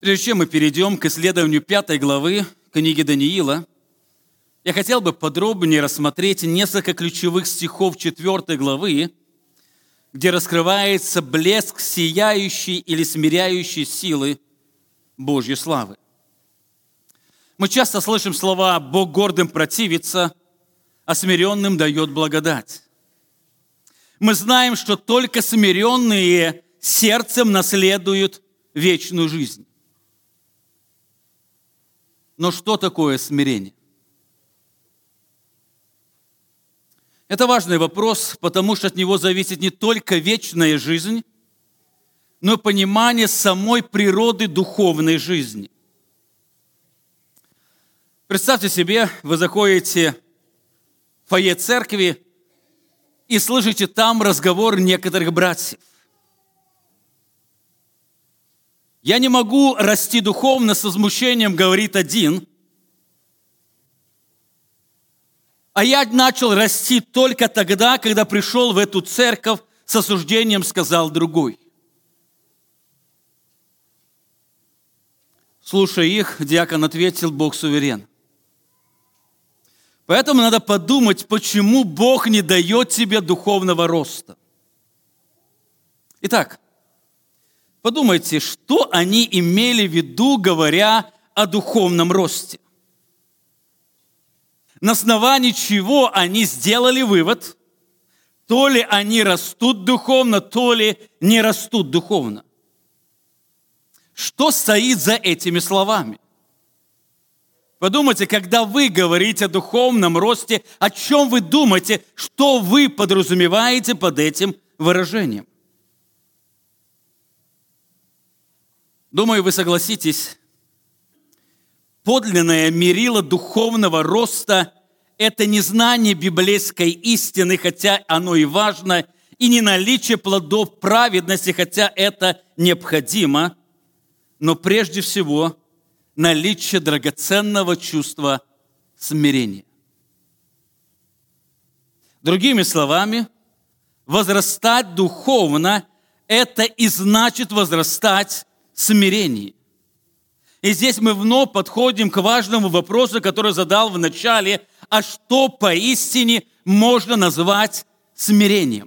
Прежде чем мы перейдем к исследованию 5 главы книги Даниила, я хотел бы подробнее рассмотреть несколько ключевых стихов 4 главы, где раскрывается блеск сияющей или смиряющей силы Божьей славы. Мы часто слышим слова «Бог гордым противится, а смиренным дает благодать». Мы знаем, что только смиренные сердцем наследуют вечную жизнь. Но что такое смирение? Это важный вопрос, потому что от него зависит не только вечная жизнь, но и понимание самой природы духовной жизни. Представьте себе, вы заходите в фойе церкви и слышите там разговор некоторых братьев. «Я не могу расти духовно», с возмущением говорит один, «а я начал расти только тогда, когда пришел в эту церковь», с осуждением сказал другой. Слушая их, диакон ответил: «Бог суверен». Поэтому надо подумать, почему Бог не дает тебе духовного роста. Итак, подумайте, что они имели в виду, говоря о духовном росте. На основании чего они сделали вывод, то ли они растут духовно, то ли не растут духовно. Что стоит за этими словами? Подумайте, когда вы говорите о духовном росте, о чем вы думаете, что вы подразумеваете под этим выражением? Думаю, вы согласитесь, подлинное мерило духовного роста – это не знание библейской истины, хотя оно и важно, и не наличие плодов праведности, хотя это необходимо, но прежде всего наличие драгоценного чувства смирения. Другими словами, возрастать духовно – это и значит возрастать в смирении. И здесь мы вновь подходим к важному вопросу, который задал в начале: а что поистине можно назвать смирением?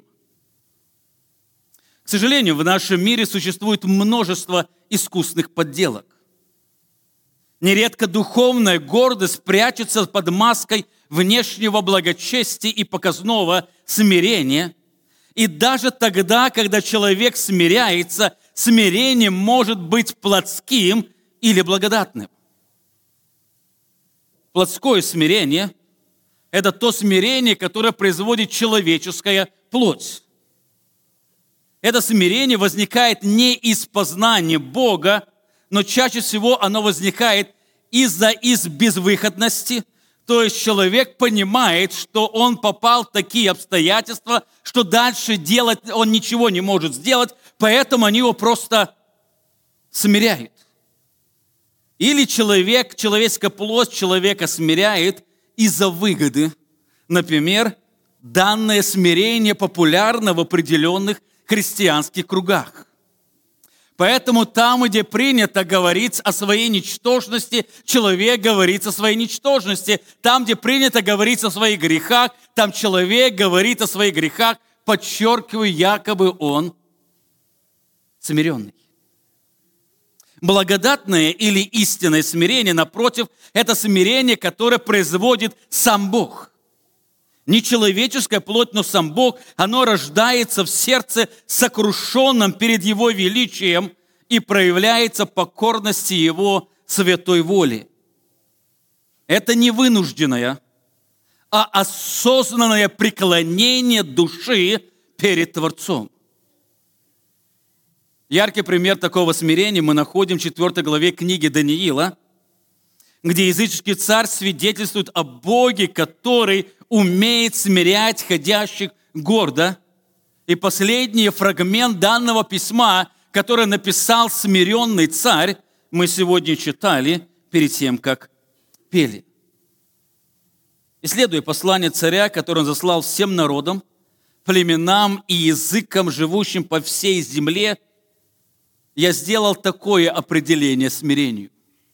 К сожалению, в нашем мире существует множество искусных подделок. Нередко духовная гордость прячется под маской внешнего благочестия и показного смирения. И даже тогда, когда человек смиряется, смирение может быть плотским или благодатным. Плотское смирение – это то смирение, которое производит человеческая плоть. Это смирение возникает не из познания Бога, но чаще всего оно возникает из-за безвыходности. То есть человек понимает, что он попал в такие обстоятельства, что дальше делать он ничего не может сделать, поэтому они его просто смиряют. Или человеческая плоть человека смиряет из-за выгоды. Например, данное смирение популярно в определенных христианских кругах. Поэтому там, где принято говорить о своей ничтожности, человек говорит о своей ничтожности. Там, где принято говорить о своих грехах, там человек говорит о своих грехах, подчеркивая, якобы он смиренный. Благодатное или истинное смирение, напротив, это смирение, которое производит сам Бог. Не человеческая плоть, но сам Бог, оно рождается в сердце сокрушенном перед Его величием и проявляется в покорности Его святой воли. Это не вынужденное, а осознанное преклонение души перед Творцом. Яркий пример такого смирения мы находим в 4 главе книги Даниила, где языческий царь свидетельствует о Боге, который умеет смирять ходящих гордо. И последний фрагмент данного письма, который написал смиренный царь, мы сегодня читали перед тем, как пели. Исследуя послание царя, которое он заслал всем народам, племенам и языкам, живущим по всей земле, я сделал такое определение смирению.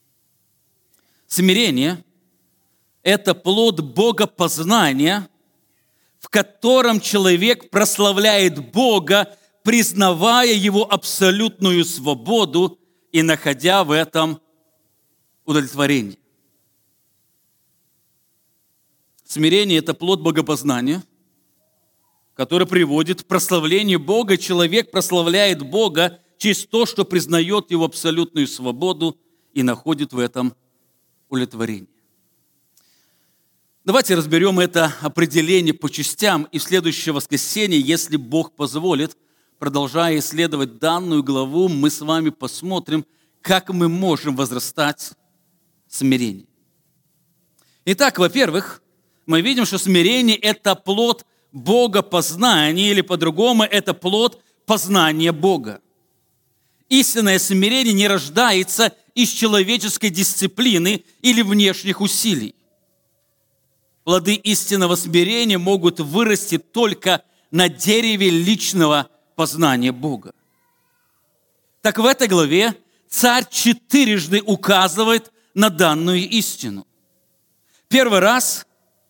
Смирение – это плод богопознания, в котором человек прославляет Бога, признавая Его абсолютную свободу и находя в этом удовлетворение. Смирение – это плод богопознания, который приводит к прославлению Бога. Человек прославляет Бога через то, что признает Его абсолютную свободу и находит в этом удовлетворение. Давайте разберем это определение по частям, и в следующее воскресенье, если Бог позволит, продолжая исследовать данную главу, мы с вами посмотрим, как мы можем возрастать в смирении. Итак, во-первых, мы видим, что смирение – это плод богопознания, или по-другому, это плод познания Бога. Истинное смирение не рождается из человеческой дисциплины или внешних усилий. Плоды истинного смирения могут вырасти только на дереве личного познания Бога. Так в этой главе царь четырежды указывает на данную истину. Первый раз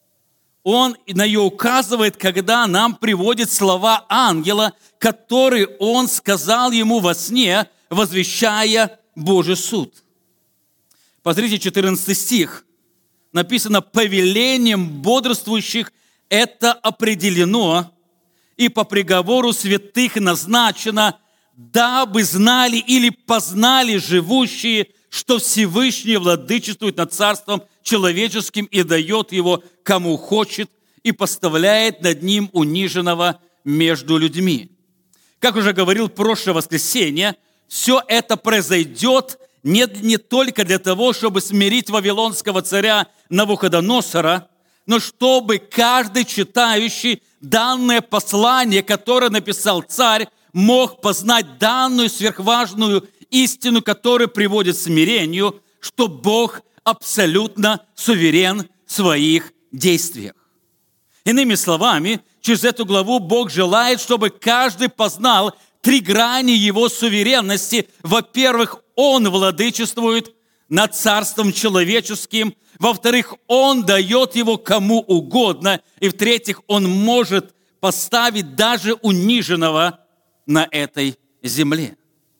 он на нее указывает, когда нам приводит слова ангела, которые он сказал ему во сне, возвещая Божий суд. Посмотрите, 14 стих. Написано: «Повелением бодрствующих это определено, и по приговору святых назначено, дабы знали или познали живущие, что Всевышний владычествует над царством человеческим и дает его, кому хочет, и поставляет над ним униженного между людьми». Как уже говорил в прошлое воскресенье, все это произойдет не только для того, чтобы смирить вавилонского царя Навуходоносора, но чтобы каждый читающий данное послание, которое написал царь, мог познать данную сверхважную истину, которая приводит к смирению, что Бог абсолютно суверен в своих действиях. Иными словами, через эту главу Бог желает, чтобы каждый познал три грани Его суверенности. Во-первых, Он владычествует над царством человеческим. Во-вторых, Он дает его кому угодно. И в-третьих, Он может поставить даже униженного на этой земле.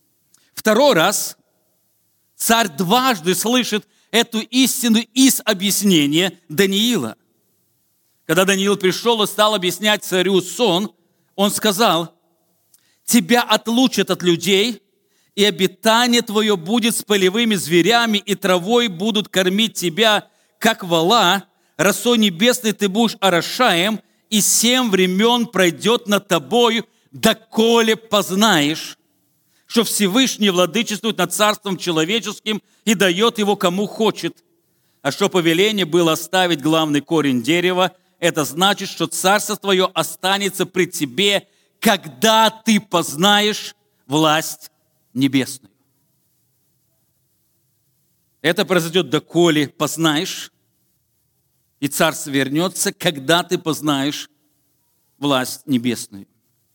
Второй раз царь дважды слышит эту истину из объяснения Даниила. Когда Даниил пришел и стал объяснять царю сон, он сказал: «Тебя отлучат от людей, и обитание твое будет с полевыми зверями, и травой будут кормить тебя, как вола, росой небесной ты будешь орошаем, и 7 времен пройдет над тобою, доколе познаешь, что Всевышний владычествует над царством человеческим и дает его кому хочет. А что повеление было оставить главный корень дерева, это значит, что царство твое останется при тебе, когда ты познаешь власть небесную». Это произойдет, доколе познаешь, и царство вернется, когда ты познаешь власть небесную.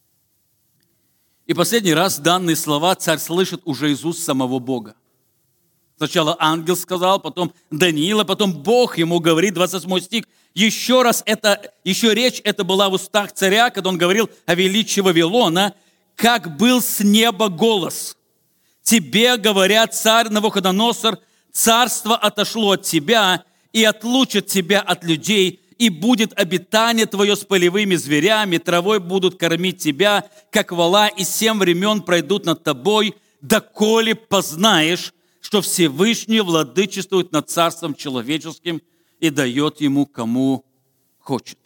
И последний раз данные слова царь слышит уже из уст самого Бога. Сначала ангел сказал, потом Даниил, а потом Бог ему говорит, 28 стих. Еще речь эта была в устах царя, когда он говорил о величии Вавилона, как был с неба голос: «Тебе, говорят, царь Навуходоносор, царство отошло от тебя и отлучит тебя от людей, и будет обитание твое с полевыми зверями, травой будут кормить тебя, как вола, и 7 времен пройдут над тобой, доколе познаешь, что Всевышний владычествует над царством человеческим и дает ему кому хочет».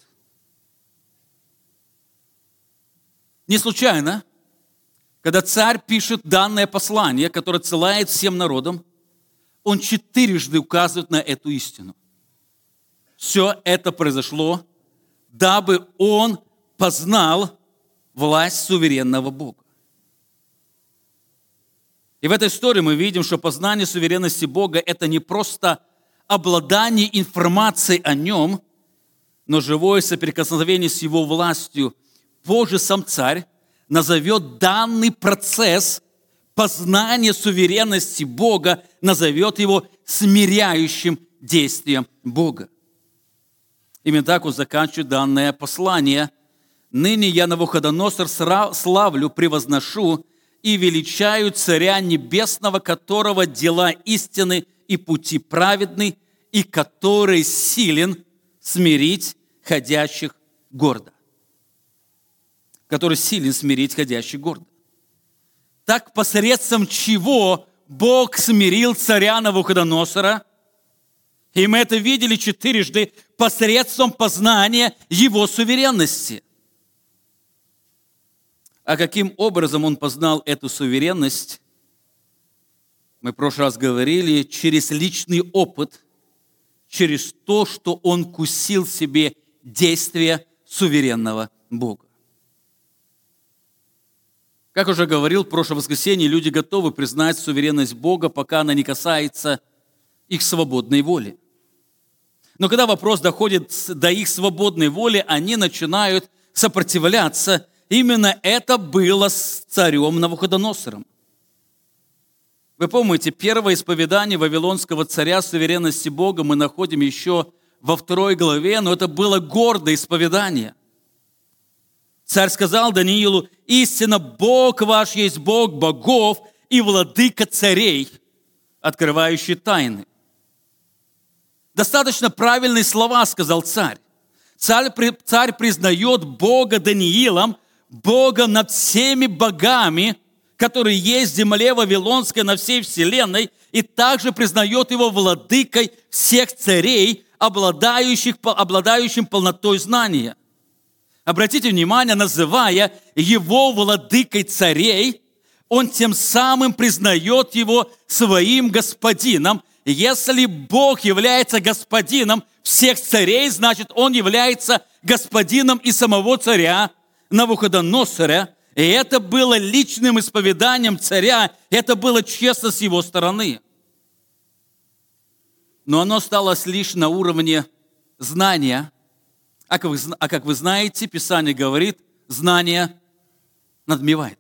Не случайно, когда царь пишет данное послание, которое отсылает всем народам, он 4 указывает на эту истину. Все это произошло, дабы он познал власть суверенного Бога. И в этой истории мы видим, что познание суверенности Бога – это не просто обладание информацией о Нем, но живое соприкосновение с Его властью. Позже сам царь назовет данный процесс познание суверенности Бога, назовет его смиряющим действием Бога. Именно так он заканчивает данное послание. «Ныне я, Навуходоносор, славлю, превозношу и величаю Царя Небесного, которого дела истины и пути праведны, и который силен смирить ходящих гордо». Который силен смирить ходящих гордо. Так посредством чего Бог смирил царя Навуходоносора, и мы это видели четырежды, посредством познания его суверенности. А каким образом он познал эту суверенность? Мы в прошлый раз говорили, через личный опыт, через то, что он вкусил в себе действия суверенного Бога. Как уже говорил в прошлое воскресенье, люди готовы признать суверенность Бога, пока она не касается их свободной воли. Но когда вопрос доходит до их свободной воли, они начинают сопротивляться. Именно это было с царем Навуходоносором. Вы помните, первое исповедание вавилонского царя суверенности Бога мы находим еще во 2 главе, но это было гордое исповедание. Царь сказал Даниилу: «Истинно Бог ваш есть Бог богов и владыка царей, открывающий тайны». Достаточно правильные слова сказал царь. Царь признает Бога Даниилом, Бога над всеми богами, которые есть в земле вавилонской, на всей вселенной, и также признает его владыкой всех царей, обладающим полнотой знания. Обратите внимание, называя его владыкой царей, он тем самым признает его своим господином. Если Бог является господином всех царей, значит, он является господином и самого царя Навуходоносора. И это было личным исповеданием царя, это было честно с его стороны. Но оно осталось лишь на уровне знания. А как вы знаете, Писание говорит, знание надмевает.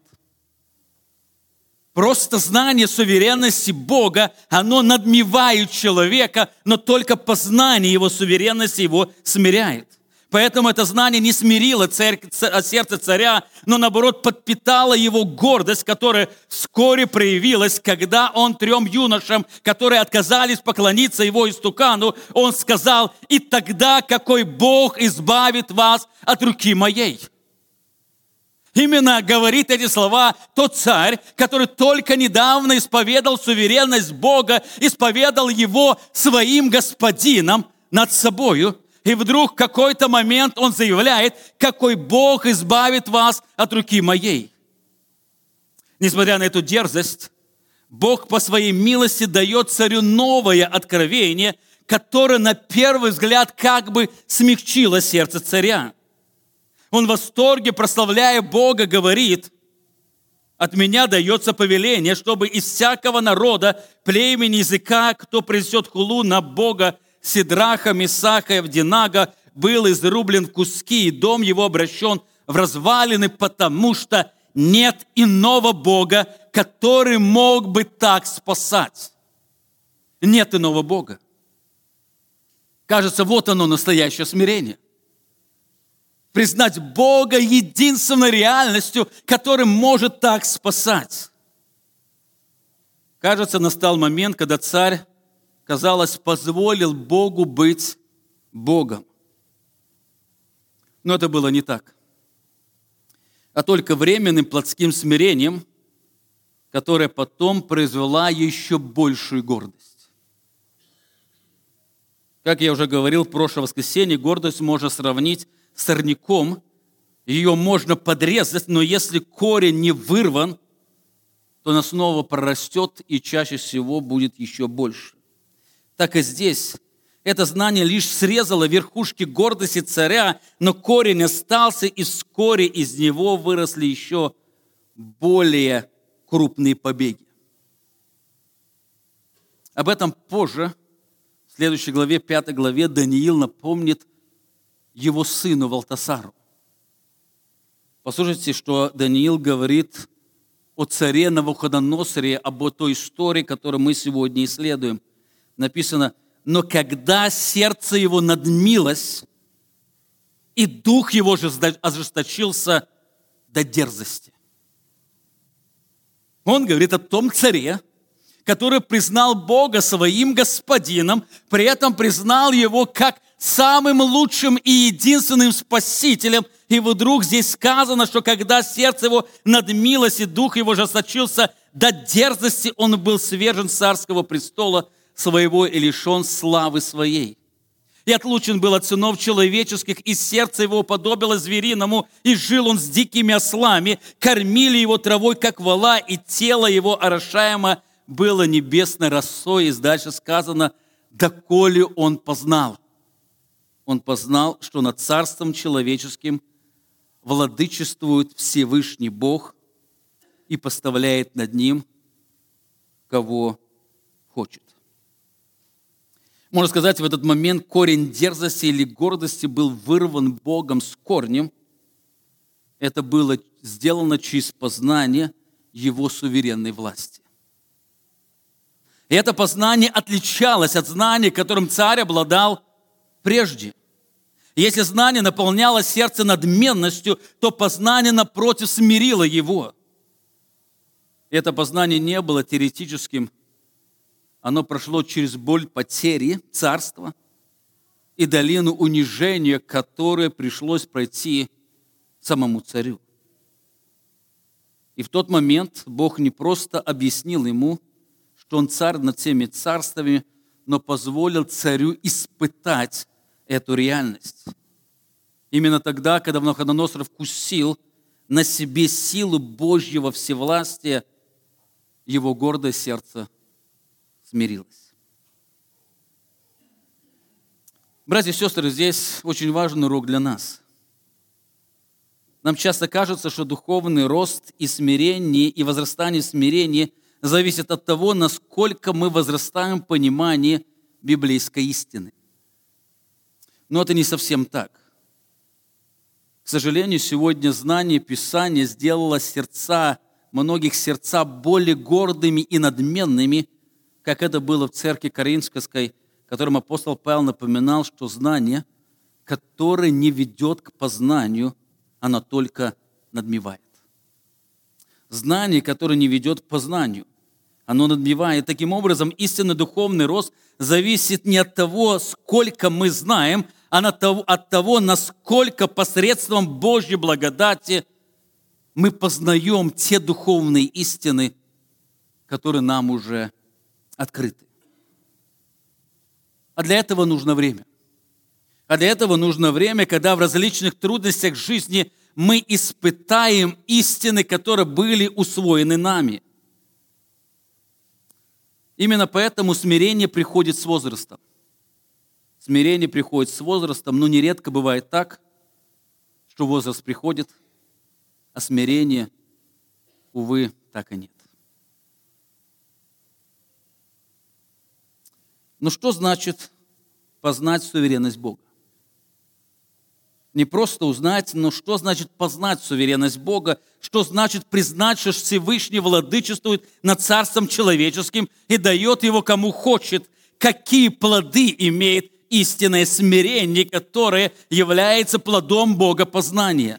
Просто знание суверенности Бога, оно надмевает человека, но только познание его суверенности его смиряет. Поэтому это знание не смирило сердце царя, но наоборот подпитало его гордость, которая вскоре проявилась, когда он 3 юношам, которые отказались поклониться его истукану, он сказал: «И тогда какой Бог избавит вас от руки моей». Именно говорит эти слова тот царь, который только недавно исповедал суверенность Бога, исповедал его своим господином над собою. И вдруг в какой-то момент он заявляет: «Какой Бог избавит вас от руки моей». Несмотря на эту дерзость, Бог по своей милости дает царю новое откровение, которое на первый взгляд как бы смягчило сердце царя. Он в восторге, прославляя Бога, говорит: «От меня дается повеление, чтобы из всякого народа, племени, языка, кто принесет хулу на Бога, Сидраха, Месаха и Авдинага, был изрублен в куски, и дом его обращен в развалины, потому что нет иного Бога, который мог бы так спасать». Нет иного Бога. Кажется, вот оно, настоящее смирение. Признать Бога единственной реальностью, который может так спасать. Кажется, настал момент, когда царь, казалось, позволил Богу быть Богом. Но это было не так. А только временным плотским смирением, которое потом произвела еще большую гордость. Как я уже говорил в прошлое воскресенье, гордость можно сравнить с сорняком. Ее можно подрезать, но если корень не вырван, то она снова прорастет и чаще всего будет еще больше. Так и здесь. Это знание лишь срезало верхушки гордости царя, но корень остался, и вскоре из него выросли еще более крупные побеги. Об этом позже, в следующей главе, 5 главе, Даниил напомнит его сыну Валтасару. Послушайте, что Даниил говорит о царе Навуходоносоре, об той истории, которую мы сегодня исследуем. Написано: «Но когда сердце его надмилось, и дух его же ожесточился до дерзости». Он говорит о том царе, который признал Бога своим господином, при этом признал его как самым лучшим и единственным спасителем. И вдруг здесь сказано, что когда сердце его надмилось и дух его ожесточился до дерзости, он был свержен с царского престола своего и лишен славы своей. И отлучен был от сынов человеческих, и сердце его уподобилось звериному, и жил он с дикими ослами, кормили его травой, как вола, и тело его орошаемо было небесной росой». И дальше сказано: «Доколе он познал». Он познал, что над царством человеческим владычествует Всевышний Бог и поставляет над ним, кого хочет. Можно сказать, в этот момент корень дерзости или гордости был вырван Богом с корнем. Это было сделано через познание Его суверенной власти. И это познание отличалось от знания, которым царь обладал прежде. Если знание наполняло сердце надменностью, то познание, напротив, смирило его. Это познание не было теоретическим. Оно прошло через боль потери царства и долину унижения, которое пришлось пройти самому царю. И в тот момент Бог не просто объяснил ему, что он царь над всеми царствами, но позволил царю испытать эту реальность. Именно тогда, когда Навуходоносор вкусил на себе силу Божьего всевластия, его гордое сердце смирилось. Братья и сестры, здесь очень важный урок для нас. Нам часто кажется, что духовный рост и смирение, и возрастание смирения зависит от того, насколько мы возрастаем в понимании библейской истины. Но это не совсем так. К сожалению, сегодня знание Писания сделало многих сердца более гордыми и надменными, как это было в церкви Коринфской, которым апостол Павел напоминал, что знание, которое не ведет к познанию, оно только надмевает. Знание, которое не ведет к познанию, оно надмевает. Таким образом, истинный духовный рост зависит не от того, сколько мы знаем, а от того, насколько посредством Божьей благодати мы познаем те духовные истины, которые нам уже открыты. А для этого нужно время. А для этого нужно время, когда в различных трудностях жизни мы испытаем истины, которые были усвоены нами. Именно поэтому смирение приходит с возрастом. Смирение приходит с возрастом, но нередко бывает так, что возраст приходит, а смирение, увы, так и нет. Но что значит познать суверенность Бога? Не просто узнать, но что значит познать суверенность Бога? Что значит признать, что Всевышний владычествует над царством человеческим и дает его кому хочет? Какие плоды имеет истинное смирение, которое является плодом богопознания?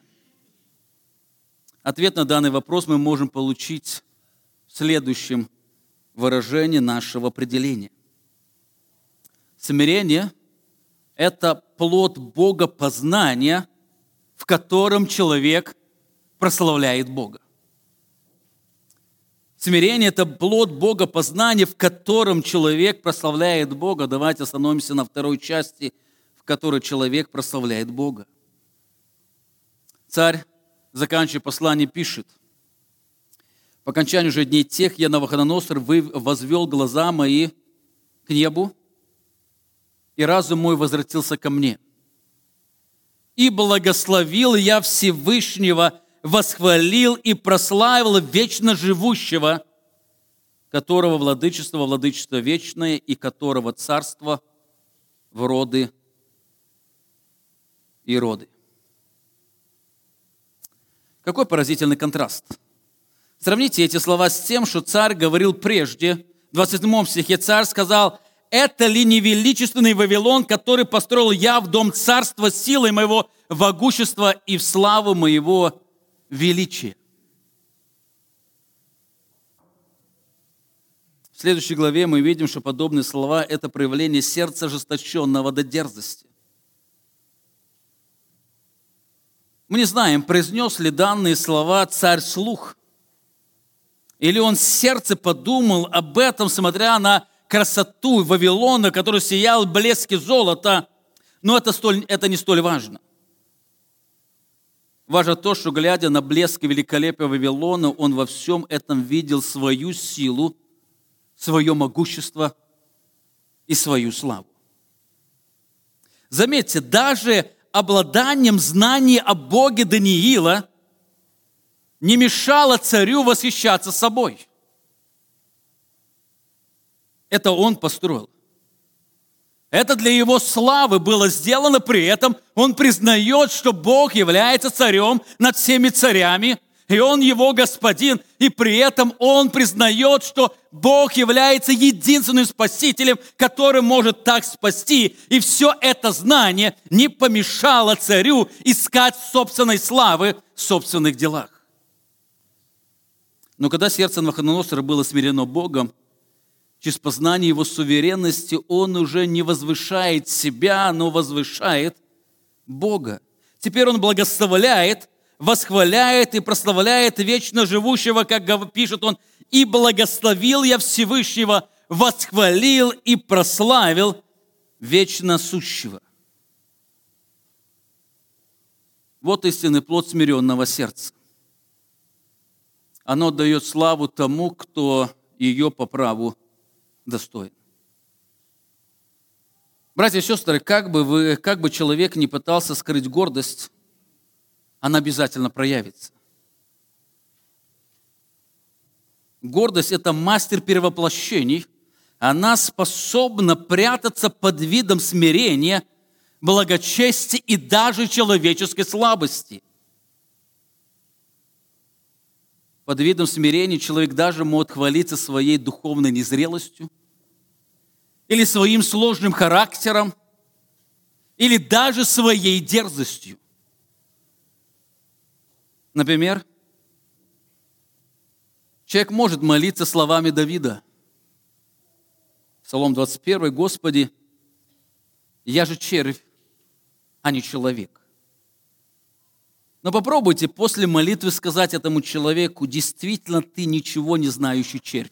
Ответ на данный вопрос мы можем получить в следующем выражении нашего определения. Смирение – это плод богопознания, в котором человек прославляет Бога. Смирение – это плод богопознания, в котором человек прославляет Бога. Давайте остановимся на второй части, в которой человек прославляет Бога. Царь, заканчивая послание, пишет: «По окончанию же дней тех я, Навуходоносор, возвел глаза мои к небу, и разум мой возвратился ко мне. И благословил я Всевышнего, восхвалил и прославил вечно живущего, которого владычество вечное, и которого царство в роды и роды». Какой поразительный контраст. Сравните эти слова с тем, что царь говорил прежде. В 27 стихе царь сказал: «Это ли не величественный Вавилон, который построил я в дом царства силой моего могущества и в славу моего величия?» В следующей главе мы видим, что подобные слова – это проявление сердца ожесточенного до дерзости. Мы не знаем, произнес ли данные слова царь вслух, или он в сердце подумал об этом, смотря на красоту Вавилона, который сиял в блеске золота, но это не столь важно. Важно то, что, глядя на блеск и великолепие Вавилона, он во всем этом видел свою силу, свое могущество и свою славу. Заметьте, даже обладанием знаний о Боге Даниила не мешало царю восхищаться собой. Это он построил. Это для его славы было сделано, при этом он признает, что Бог является царем над всеми царями, и он его господин, и при этом он признает, что Бог является единственным спасителем, который может так спасти. И все это знание не помешало царю искать собственной славы в собственных делах. Но когда сердце Навуходоносора было смирено Богом, через познание его суверенности он уже не возвышает себя, но возвышает Бога. Теперь он благословляет, восхваляет и прославляет вечно живущего, как пишет он, «И благословил я Всевышнего, восхвалил и прославил вечно сущего». Вот истинный плод смиренного сердца. Оно дает славу тому, кто ее по праву достоин. Братья и сестры, как бы человек не пытался скрыть гордость, она обязательно проявится. Гордость – это мастер перевоплощений. Она способна прятаться под видом смирения, благочестия и даже человеческой слабости. Под видом смирения человек даже может хвалиться своей духовной незрелостью или своим сложным характером, или даже своей дерзостью. Например, человек может молиться словами Давида. Псалом 21: «Господи, я же червь, а не человек». Но попробуйте после молитвы сказать этому человеку: действительно, ты ничего не знающий червь.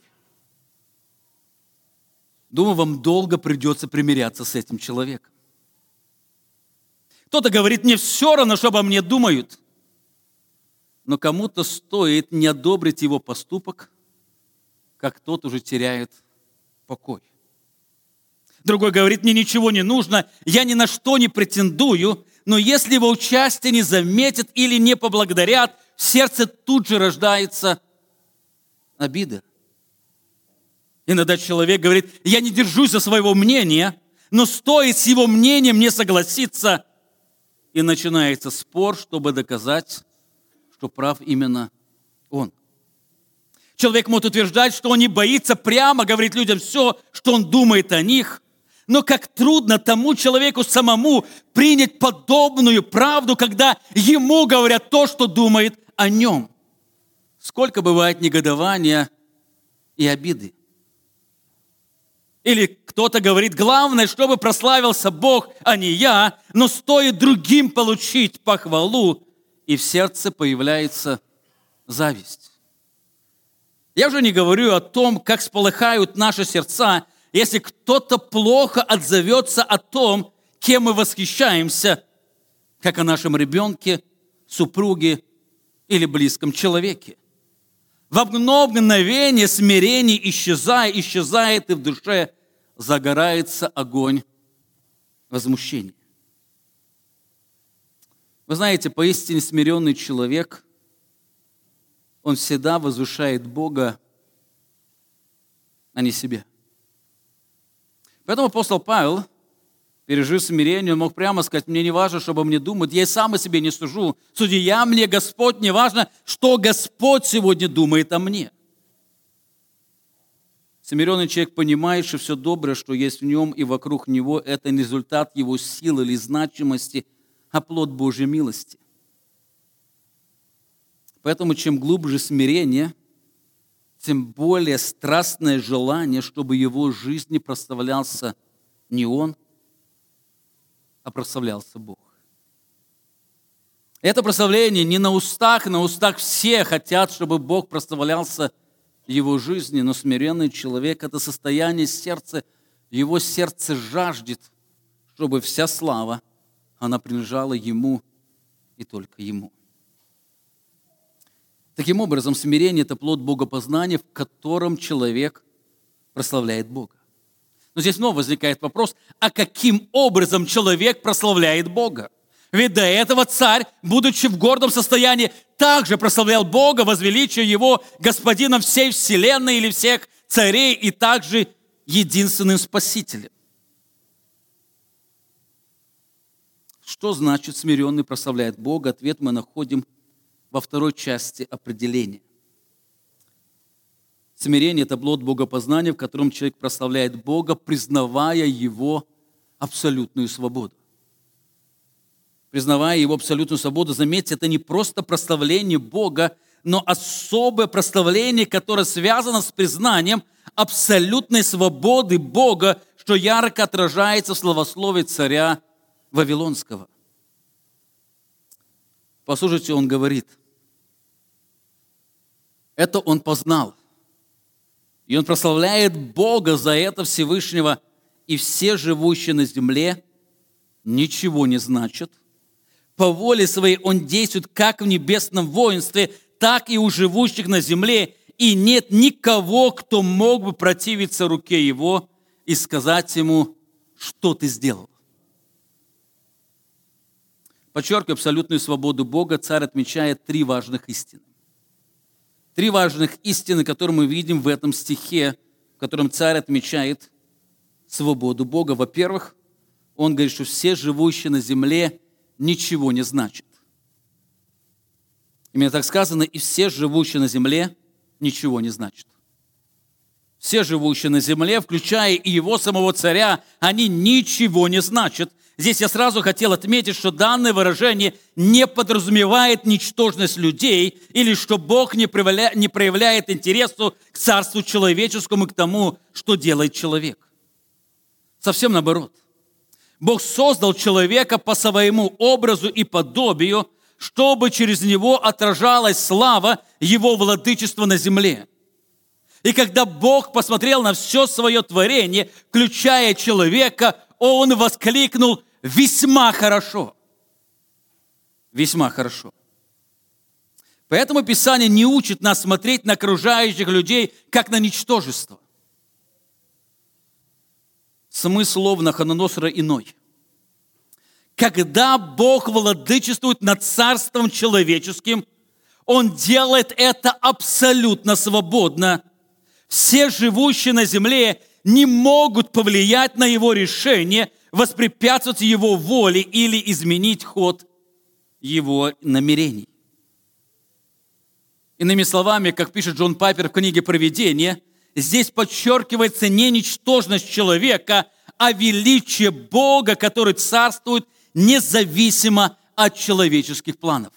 Думаю, вам долго придется примиряться с этим человеком. Кто-то говорит: мне все равно, что обо мне думают. Но кому-то стоит не одобрить его поступок, как тот уже теряет покой. Другой говорит: мне ничего не нужно, я ни на что не претендую, но если его участие не заметят или не поблагодарят, в сердце тут же рождается обида. Иногда человек говорит: я не держусь за своего мнения, но стоит с его мнением не согласиться, и начинается спор, чтобы доказать, что прав именно он. Человек может утверждать, что он не боится прямо говорить людям все, что он думает о них, но как трудно тому человеку самому принять подобную правду, когда ему говорят то, что думает о нем. Сколько бывает негодования и обиды. Или кто-то говорит: главное, чтобы прославился Бог, а не я, но стоит другим получить похвалу, и в сердце появляется зависть. Я уже не говорю о том, как сполыхают наши сердца, если кто-то плохо отзовется о том, кем мы восхищаемся, как о нашем ребенке, супруге или близком человеке. В одно мгновение смирение исчезает, и в душе загорается огонь возмущения. Вы знаете, поистине смиренный человек, он всегда возвышает Бога, а не себя. Поэтому апостол Павел в Пережив смирение, он мог прямо сказать: мне не важно, что обо мне думают, я и сам о себе не сужу. Судья мне Господь, не важно, что Господь сегодня думает о мне. Смиренный человек понимает, что все доброе, что есть в нем и вокруг него, это не результат его силы или значимости, а плод Божьей милости. Поэтому чем глубже смирение, тем более страстное желание, чтобы его жизни прославлялся не он, а прославлялся Бог. Это прославление не на устах все хотят, чтобы Бог прославлялся в его жизни, но смиренный человек – это состояние сердца, его сердце жаждет, чтобы вся слава, она принадлежала ему и только ему. Таким образом, смирение – это плод богопознания, в котором человек прославляет Бога. Но здесь снова возникает вопрос, а каким образом человек прославляет Бога? Ведь до этого царь, будучи в гордом состоянии, также прославлял Бога, возвеличивая его господином всей вселенной или всех царей и также единственным спасителем. Что значит смиренный прославляет Бога? Ответ мы находим во второй части определения. Смирение – это плод богопознания, в котором человек прославляет Бога, признавая Его абсолютную свободу. Признавая Его абсолютную свободу, заметьте, это не просто прославление Бога, но особое прославление, которое связано с признанием абсолютной свободы Бога, что ярко отражается в словословии царя Вавилонского. Послушайте, он говорит, это он познал. И он прославляет Бога за это Всевышнего, и все живущие на земле ничего не значат. По воле своей он действует как в небесном воинстве, так и у живущих на земле, и нет никого, кто мог бы противиться руке его и сказать ему, что ты сделал. Подчеркивая абсолютную свободу Бога, царь отмечает три важных истины. Три важных истины, которые мы видим в этом стихе, в котором царь отмечает свободу Бога. Во-первых, он говорит, что все живущие на земле ничего не значат. Именно так сказано, и все живущие на земле ничего не значат. Все живущие на земле, включая и его самого царя, они ничего не значат. Здесь я сразу хотел отметить, что данное выражение не подразумевает ничтожность людей или что Бог не проявляет интересу к царству человеческому и к тому, что делает человек. Совсем наоборот. Бог создал человека по своему образу и подобию, чтобы через него отражалась слава его владычества на земле. И когда Бог посмотрел на все свое творение, включая человека, Он воскликнул: «Весьма хорошо». Весьма хорошо. Поэтому Писание не учит нас смотреть на окружающих людей, как на ничтожество. Смысл слов Навуходоносора иной. Когда Бог владычествует над царством человеческим, Он делает это абсолютно свободно. Все живущие на земле не могут повлиять на Его решение, воспрепятствовать Его воле или изменить ход Его намерений. Иными словами, как пишет Джон Пайпер в книге «Провидение», здесь подчеркивается не ничтожность человека, а величие Бога, который царствует независимо от человеческих планов.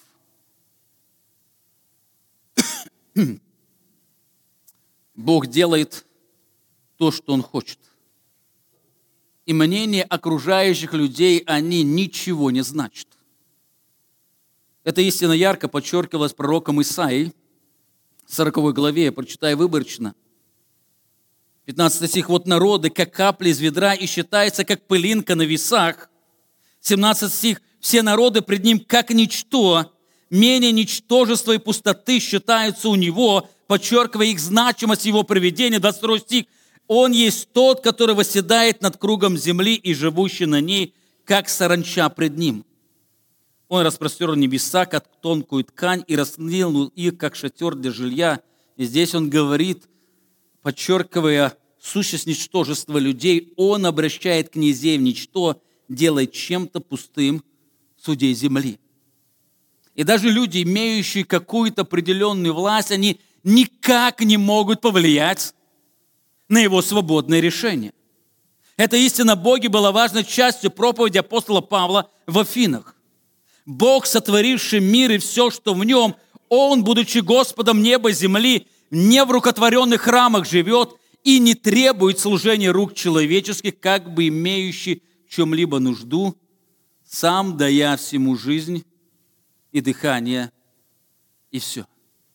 Бог делает то, что Он хочет. И мнение окружающих людей, они ничего не значат. Эта истина ярко подчеркивалась пророком Исаией, в 40 главе, я прочитаю выборочно. 15 стих. «Вот народы, как капли из ведра, и считается, как пылинка на весах». 17 стих. «Все народы пред ним, как ничто, менее ничтожества и пустоты считаются у него», подчеркивая их значимость его провидения. 22 стих. «Он есть тот, который восседает над кругом земли и живущий на ней, как саранча пред ним. Он распростер небеса, как тонкую ткань, и раскинул их, как шатер для жилья». И здесь он говорит, подчеркивая сущность ничтожества людей, он обращает князей в ничто, делает чем-то пустым судей земли. И даже люди, имеющие какую-то определенную власть, они никак не могут повлиять на его свободное решение. Эта истина о Боге была важной частью проповеди апостола Павла в Афинах. Бог, сотворивший мир и все, что в нем, Он, будучи Господом неба и земли, не в рукотворенных храмах живет и не требует служения рук человеческих, как бы имеющий в чем-либо нужду, сам дая всему жизнь и дыхание, и все.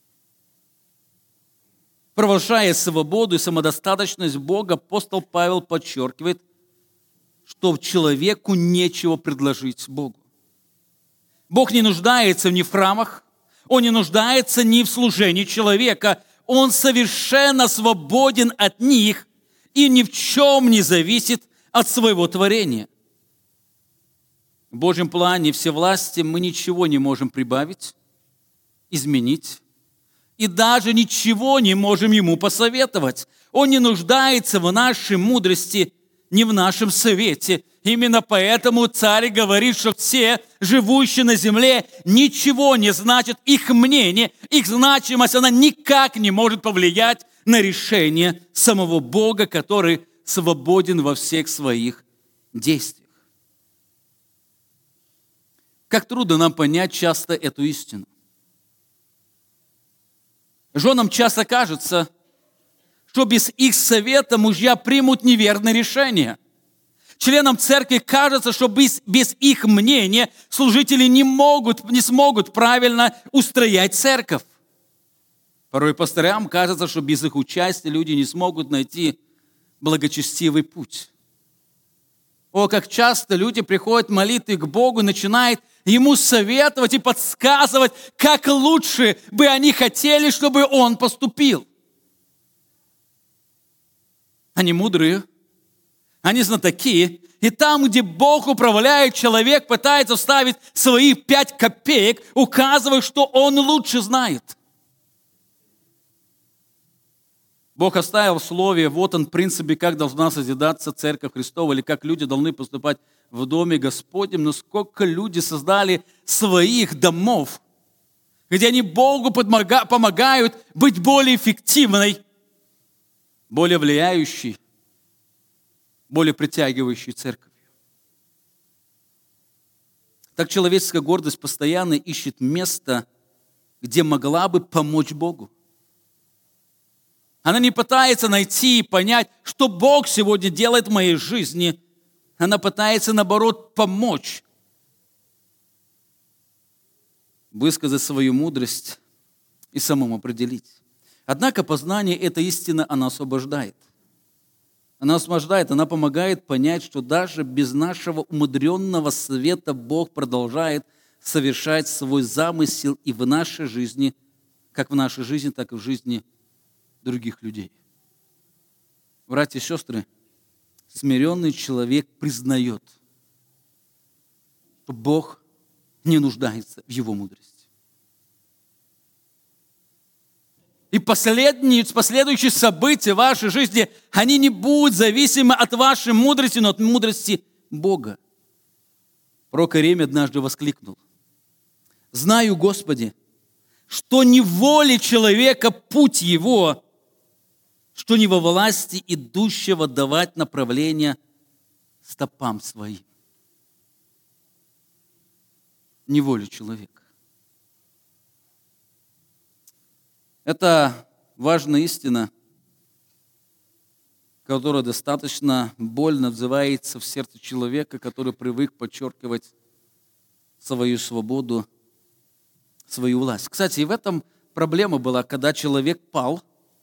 Провозглашая свободу и самодостаточность Бога, апостол Павел подчеркивает, что человеку нечего предложить Богу. Бог не нуждается ни в храмах, Он не нуждается ни в служении человека. Он совершенно свободен от них и ни в чем не зависит от своего творения. В Божьем плане всевластия мы ничего не можем прибавить, изменить, и даже ничего не можем Ему посоветовать. Он не нуждается в нашей мудрости, ни в нашем совете. Именно поэтому царь говорит, что все, живущие на земле, ничего не значит. Их мнение, их значимость, она никак не может повлиять на решение самого Бога, который свободен во всех своих действиях. Как трудно нам понять часто эту истину. Женам часто кажется, что без их совета мужья примут неверное решение. Членам церкви кажется, что без их мнения служители не смогут правильно устроять церковь. Порой пастырям кажется, что без их участия люди не смогут найти благочестивый путь. О, как часто люди приходят молитвы к Богу, начинают Ему советовать и подсказывать, как лучше бы они хотели, чтобы Он поступил. Они мудрые, они знатоки, и там, где Бог управляет, человек пытается вставить свои 5 копеек, указывая, что он лучше знает. Бог оставил в Слове, вот он, в принципе, как должна созидаться Церковь Христова, или как люди должны поступать в Доме Господнем, но сколько люди создали своих домов, где они Богу помогают быть более эффективной, более влияющей, более притягивающей церковью. Так человеческая гордость постоянно ищет место, где могла бы помочь Богу. Она не пытается найти и понять, что Бог сегодня делает в моей жизни. Она пытается, наоборот, помочь, высказать свою мудрость и самому определить. Однако познание этой истины, она освобождает. Она освобождает, она помогает понять, что даже без нашего умудренного совета Бог продолжает совершать свой замысел и в нашей жизни, как в нашей жизни, так и в жизни других людей. Братья и сестры, смиренный человек признает, что Бог не нуждается в его мудрости. И последующие события в вашей жизни, они не будут зависимы от вашей мудрости, но от мудрости Бога. Пророк Иеремия однажды воскликнул: «Знаю, Господи, что не в воле человека путь его, что не во власти идущего давать направление стопам своим». Не воля человека. Это важная истина, которая достаточно больно взывается в сердце человека, который привык подчеркивать свою свободу, свою власть. Кстати, и в этом проблема была, когда человек пал,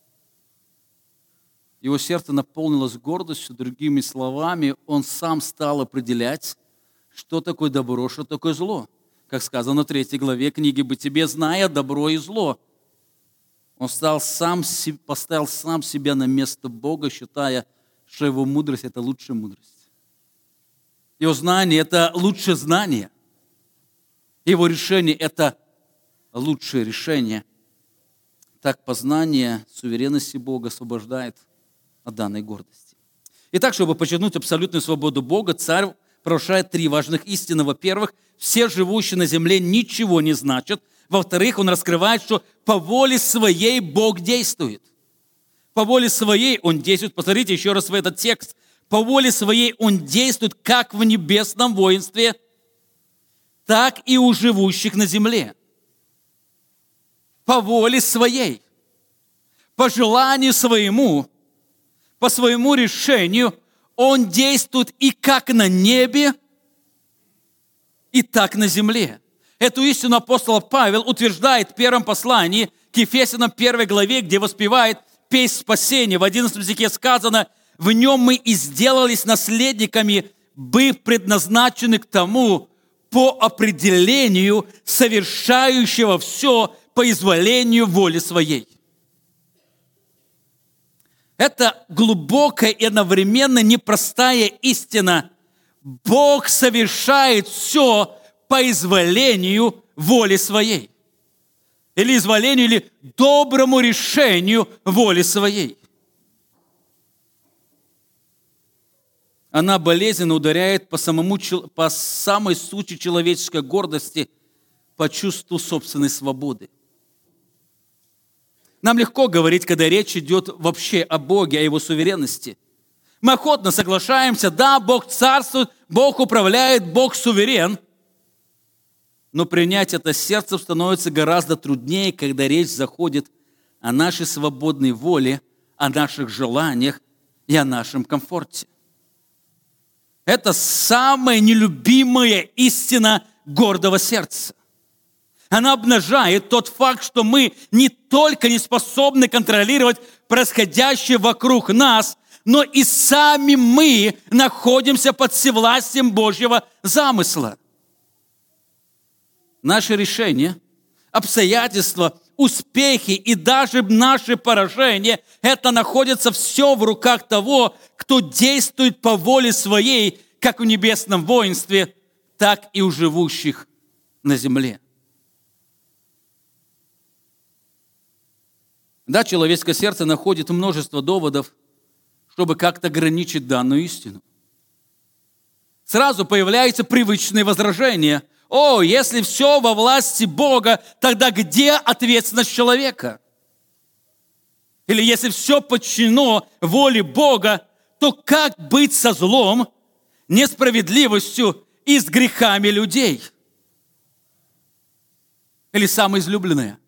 его сердце наполнилось гордостью, другими словами, он сам стал определять, что такое добро, что такое зло. Как сказано в 3 главе книги «Бытие», зная добро и зло. Он поставил сам себя на место Бога, считая, что его мудрость – это лучшая мудрость. Его знание – это лучшее знание. Его решение – это лучшее решение. Так познание суверенности Бога освобождает от данной гордости. Итак, чтобы подчеркнуть абсолютную свободу Бога, царь провозглашает три важных истины. Во-первых, все живущие на земле ничего не значат. Во-вторых, он раскрывает, что по воле своей Бог действует. По воле своей он действует. Посмотрите еще раз в этот текст. По воле своей он действует как в небесном воинстве, так и у живущих на земле. По воле своей, по желанию своему, по своему решению он действует и как на небе, и так на земле. Эту истину апостол Павел утверждает в первом послании к Ефесянам 1 главе, где воспевает песнь спасения. В 11 стихе сказано: «В нем мы и сделались наследниками, быв предназначены к тому, по определению совершающего все по изволению воли своей». Это глубокая и одновременно непростая истина. Бог совершает все по изволению воли своей. Или изволению, или доброму решению воли своей. Она болезненно ударяет по самой сути человеческой гордости, по чувству собственной свободы. Нам легко говорить, когда речь идет вообще о Боге, о Его суверенности. Мы охотно соглашаемся: да, Бог царствует, Бог управляет, Бог суверен. Но принять это сердцем становится гораздо труднее, когда речь заходит о нашей свободной воле, о наших желаниях и о нашем комфорте. Это самая нелюбимая истина гордого сердца. Она обнажает тот факт, что мы не только не способны контролировать происходящее вокруг нас, но и сами мы находимся под всевластием Божьего замысла. Наши решения, обстоятельства, успехи и даже наши поражения – это находится все в руках того, кто действует по воле своей, как в небесном воинстве, так и у живущих на земле. Да, человеческое сердце находит множество доводов, чтобы как-то ограничить данную истину. Сразу появляются привычные возражения. О, если все во власти Бога, тогда где ответственность человека? Или если все подчинено воле Бога, то как быть со злом, несправедливостью и с грехами людей? Или самое излюбленное: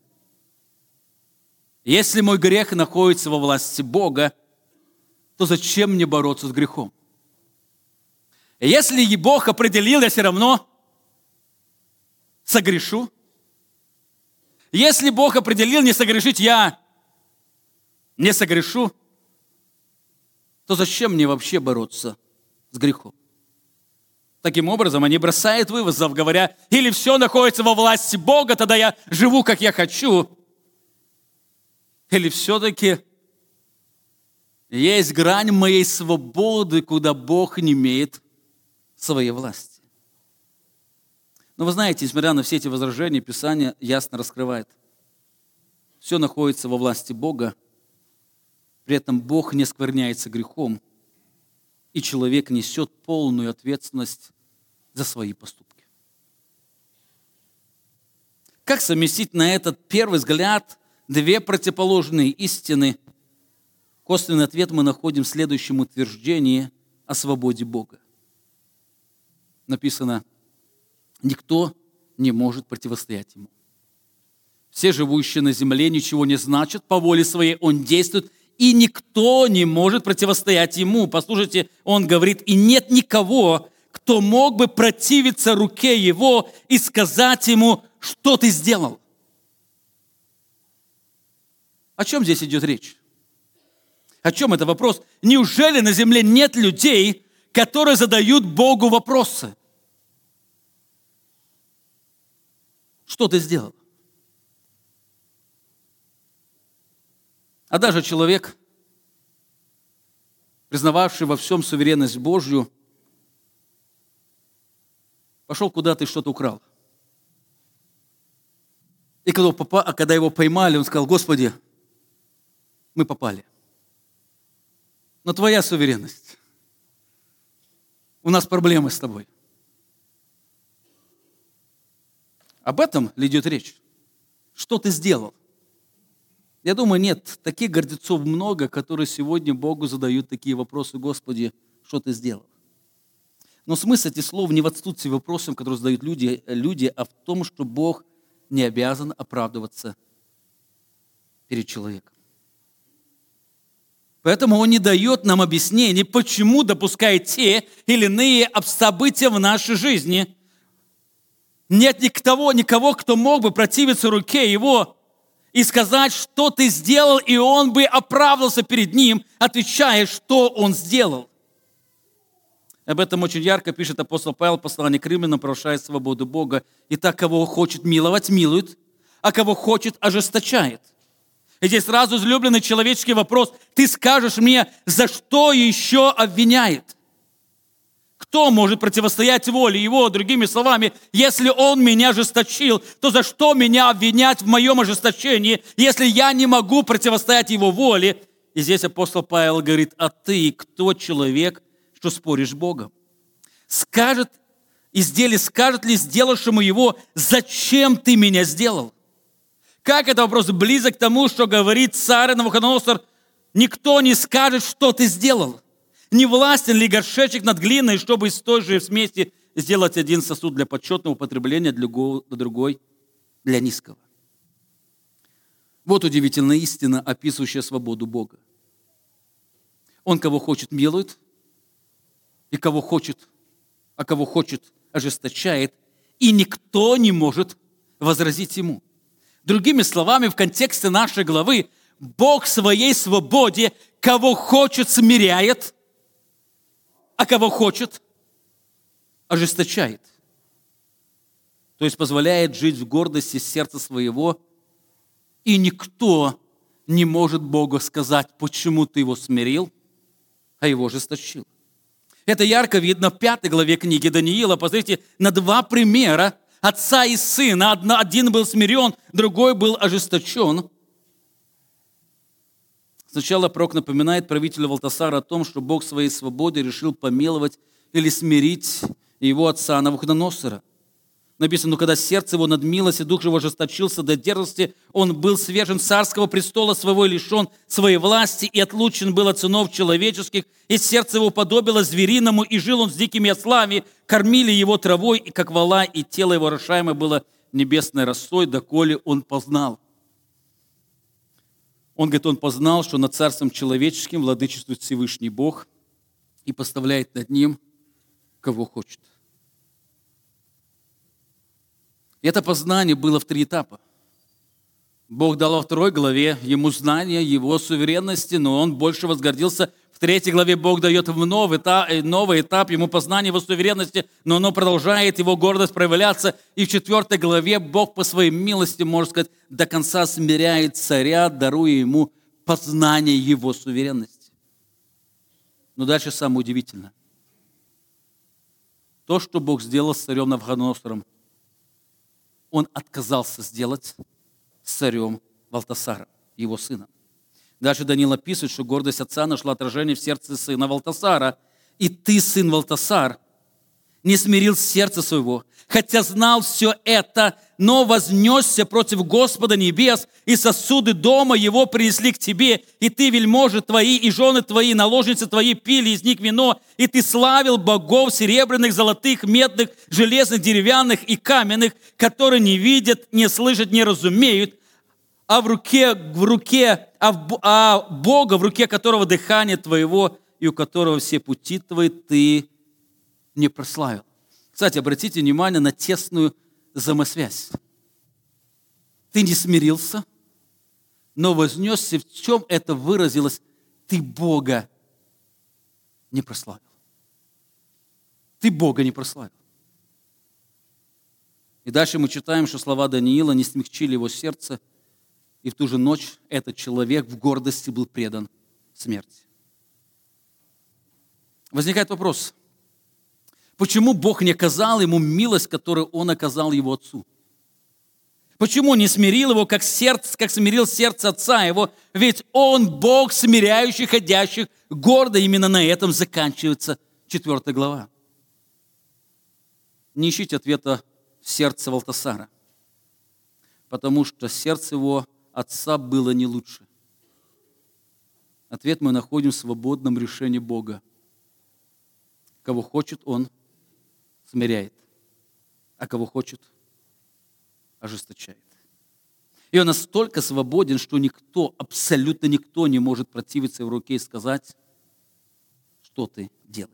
если мой грех находится во власти Бога, то зачем мне бороться с грехом? Если Бог определил, я все равно согрешу. Если Бог определил не согрешить, я не согрешу, то зачем мне вообще бороться с грехом? Таким образом, они бросают вызов, говоря: или все находится во власти Бога, тогда я живу, как я хочу, или все-таки есть грань моей свободы, куда Бог не имеет своей власти. Но вы знаете, несмотря на все эти возражения, Писание ясно раскрывает: все находится во власти Бога, при этом Бог не оскверняется грехом, и человек несет полную ответственность за свои поступки. Как совместить на этот первый взгляд две противоположные истины? Косвенный ответ мы находим в следующем утверждении о свободе Бога. Написано: никто не может противостоять Ему. Все живущие на земле ничего не значат, по воле своей Он действует, и никто не может противостоять Ему. Послушайте, Он говорит: и нет никого, кто мог бы противиться руке Его и сказать Ему: что ты сделал? О чем здесь идет речь? О чем это вопрос? Неужели на земле нет людей, которые задают Богу вопросы? Что ты сделал? А даже человек, признававший во всем суверенность Божью, пошел куда-то и что-то украл. И когда его поймали, он сказал: Господи, мы попали. Но Твоя суверенность. у нас проблемы с тобой. Об этом ли идет речь? Что ты сделал? Я думаю, нет, таких гордецов много, которые сегодня Богу задают такие вопросы: Господи, что ты сделал? Но смысл этих слов не в отсутствии вопросов, которые задают люди, а в том, что Бог не обязан оправдываться перед человеком. Поэтому Он не дает нам объяснений, почему допускает те или иные события в нашей жизни. Нет никого, кто мог бы противиться руке Его и сказать, что ты сделал, и Он бы оправдался перед Ним, отвечая, что Он сделал. Об этом очень ярко пишет апостол Павел в послании к Римлянам, провозглашая свободу Бога. Итак, кого хочет миловать, милует, а кого хочет, ожесточает. И здесь сразу излюбленный человеческий вопрос: ты скажешь мне, за что еще обвиняет? Кто может противостоять воле Его? Другими словами, если Он меня ожесточил, то за что меня обвинять в моем ожесточении, если я не могу противостоять Его воле? И здесь апостол Павел говорит: а ты кто человек, что споришь с Богом? Скажет ли сделавшему Его: зачем ты меня сделал? Как этот вопрос близок к тому, что говорит царь Навуходоносор: никто не скажет, что ты сделал. Не властен ли горшечник над глиной, чтобы из той же смеси сделать один сосуд для почетного употребления, другой для низкого? Вот удивительная истина, описывающая свободу Бога. Он кого хочет милует, и кого хочет ожесточает, и никто не может возразить Ему. Другими словами, в контексте нашей главы, Бог в своей свободе кого хочет смиряет, а кого хочет ожесточает. То есть позволяет жить в гордости сердца своего, и никто не может Богу сказать, почему ты его смирил, а его ожесточил. Это ярко видно в 5 главе книги Даниила. Посмотрите на 2 примера отца и сына. Один был смирен, другой был ожесточен. Сначала пророк напоминает правителю Валтасара о том, что Бог в своей свободе решил помиловать или смирить его отца Навуходоносора. Написано: но когда сердце его надмилось, и дух его ожесточился до дерзости, он был свержен с царского престола своего, и лишен своей власти, и отлучен был от сынов человеческих, и сердце его подобило звериному, и жил он с дикими ослами, кормили его травой, и как вола, и тело его орошаемое было небесной росой, доколе он познал. Он говорит, он познал, что над царством человеческим владычествует Всевышний Бог и поставляет над ним, кого хочет. И это познание было в 3 этапа. Бог дал во 2 главе ему знание его суверенности, но он больше возгордился. В 3 главе Бог дает новый этап ему познания его суверенности, но оно продолжает, его гордость проявляться. И в 4 главе Бог по своей милости, можно сказать, до конца смиряет царя, даруя ему познание его суверенности. Но дальше самое удивительное. То, что Бог сделал с царем Навуходоносором, он отказался сделать с царем Валтасаром, его сыном. Дальше Даниил описывает, что гордость отца нашла отражение в сердце сына Валтасара. И ты, сын Валтасар, не смирил сердце своего, хотя знал все это, но вознесся против Господа небес, и сосуды дома его принесли к тебе, и ты, вельможи твои, и жены твои, наложницы твои пили из них вино, и ты славил богов серебряных, золотых, медных, железных, деревянных и каменных, которые не видят, не слышат, не разумеют, а Бога, в руке которого дыхание твоего, и у которого все пути твои, ты не прославил. Кстати, обратите внимание на тесную взаимосвязь. Ты не смирился, но вознесся. В чем это выразилось? Ты Бога не прославил. Ты Бога не прославил. И дальше мы читаем, что слова Даниила не смягчили его сердце, и в ту же ночь этот человек в гордости был предан смерти. Возникает вопрос, почему Бог не оказал ему милость, которую он оказал его отцу? Почему не смирил его, как смирил сердце отца его? Ведь он Бог, смиряющий ходящих гордо. Именно на этом заканчивается 4 глава. Не ищите ответа в сердце Валтасара, потому что сердце его отца было не лучше. Ответ мы находим в свободном решении Бога. Кого хочет, Он смиряет, а кого хочет, ожесточает. И Он настолько свободен, что никто, абсолютно никто не может противиться Его руке и сказать, что ты делаешь.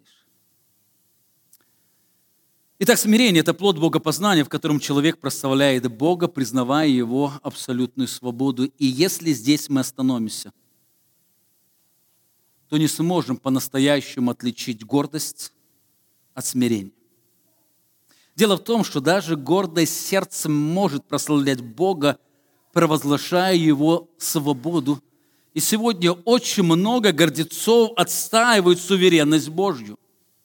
Итак, смирение – это плод богопознания, в котором человек прославляет Бога, признавая Его абсолютную свободу. И если здесь мы остановимся, то не сможем по-настоящему отличить гордость от смирения. Дело в том, что даже гордое сердце может прославлять Бога, провозглашая Его свободу. И сегодня очень много гордецов отстаивают суверенность Божью.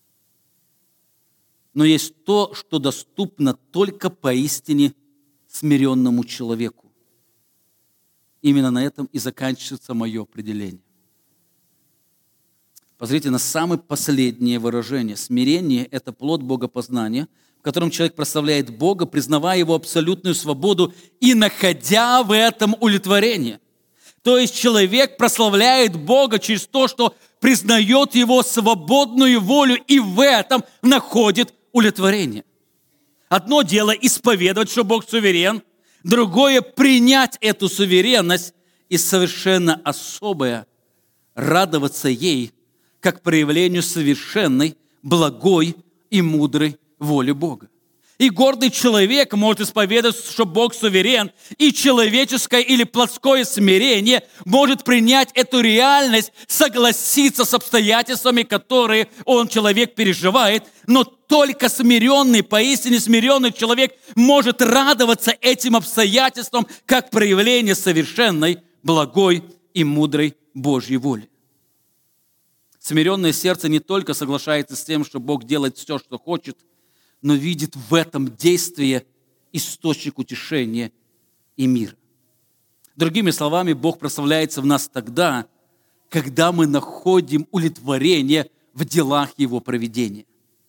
Но есть то, что доступно только поистине смиренному человеку. Именно на этом и заканчивается мое определение. Посмотрите на самое последнее выражение. Смирение – это плод богопознания, в котором человек прославляет Бога, признавая Его абсолютную свободу и находя в этом удовлетворение. То есть человек прославляет Бога через то, что признает Его свободную волю и в этом находит удовлетворение. Одно дело исповедовать, что Бог суверен, другое – принять эту суверенность и совершенно особое – радоваться ей, как проявлению совершенной, благой и мудрой воли Бога. И гордый человек может исповедовать, что Бог суверен, и человеческое или плотское смирение может принять эту реальность, согласиться с обстоятельствами, которые человек переживает, но только смиренный, поистине смиренный человек может радоваться этим обстоятельствам, как проявление совершенной, благой и мудрой Божьей воли. Смиренное сердце не только соглашается с тем, что Бог делает все, что хочет, но видит в этом действии источник утешения и мира. Другими словами, Бог прославляется в нас тогда, когда мы находим удовлетворение в делах Его провидения.